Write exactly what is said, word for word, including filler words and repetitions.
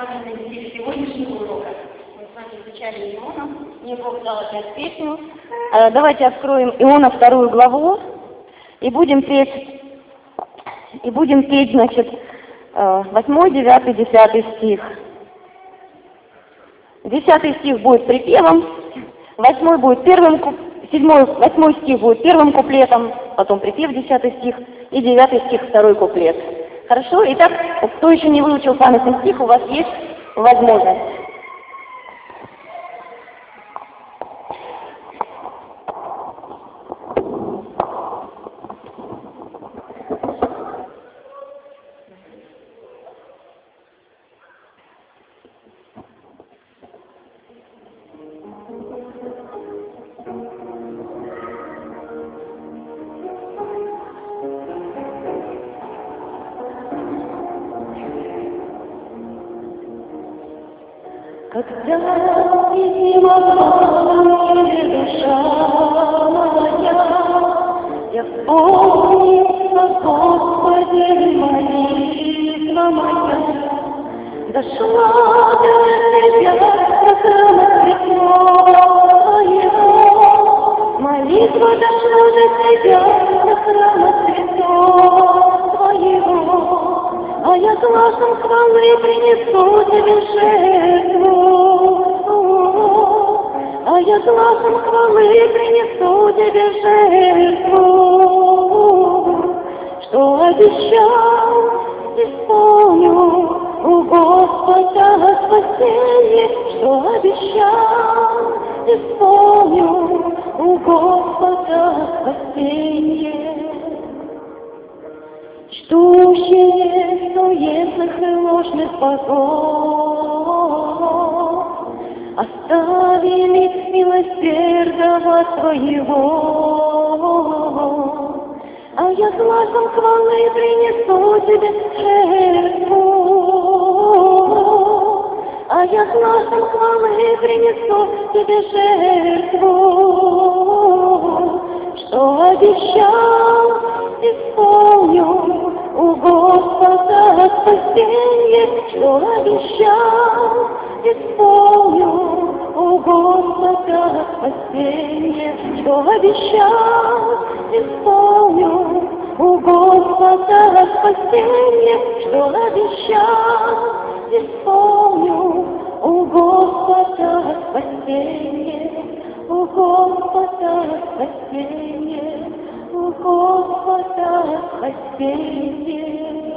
вами на неделе сегодняшнего урока. Мы с вами изучали Иона. Мне Бог дал опять песню. Э, давайте откроем Иона вторую главу и будем петь, и будем петь, значит, восьмой, девятый, десятый стих. Десятый стих будет припевом, восьмой будет первым куплетом, седьмой, восьмой стих будет первым куплетом, потом припев десятый стих, и девятый стих второй куплет. Хорошо? Итак, кто еще не выучил памятный стих, у вас есть возможность. Когда не могла мне душа моя, я вспомнила, Господи, молитва моя, дошла до Тебя, до храма Твоего. Молитва дошла до Тебя, до храма Твоего. А я глазом хвалы принесу Тебе жертву. А я глазом хвалы принесу Тебе жертву. Что обещал, исполню, у Господа спасение. Что обещал, исполню, у Господа спасение. Ждущие суетных и ложных богов оставили милосердного Твоего. А я глазом хвалы принесу Тебе жертву. А я глазом хвалы принесу Тебе жертву. Что обещал, исполню, у Господа спасение. Что обещал, исполню, у Господа спасение. Что обещал, исполню, у Господа спасение. Что обещал, исполню, у Господа спасение. У Господа спасение. У Господа спасение.